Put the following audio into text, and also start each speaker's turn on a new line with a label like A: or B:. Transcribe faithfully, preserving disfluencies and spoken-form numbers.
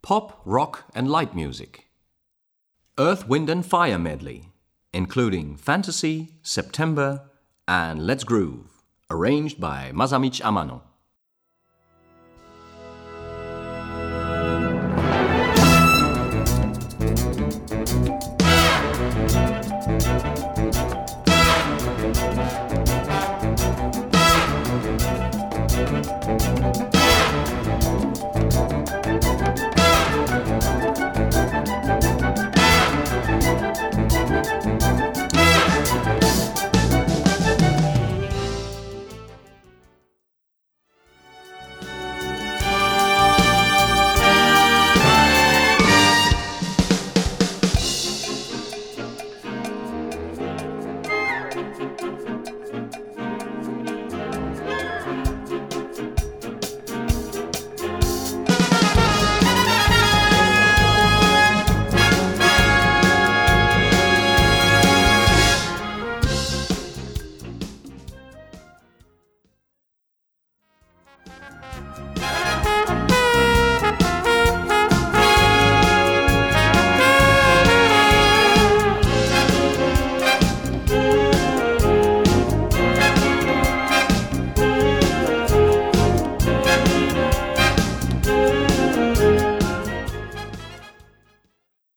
A: pop, rock and light music. Earth, Wind and Fire medley, including Fantasy, September and Let's Groove, arranged by Masamichi Amano.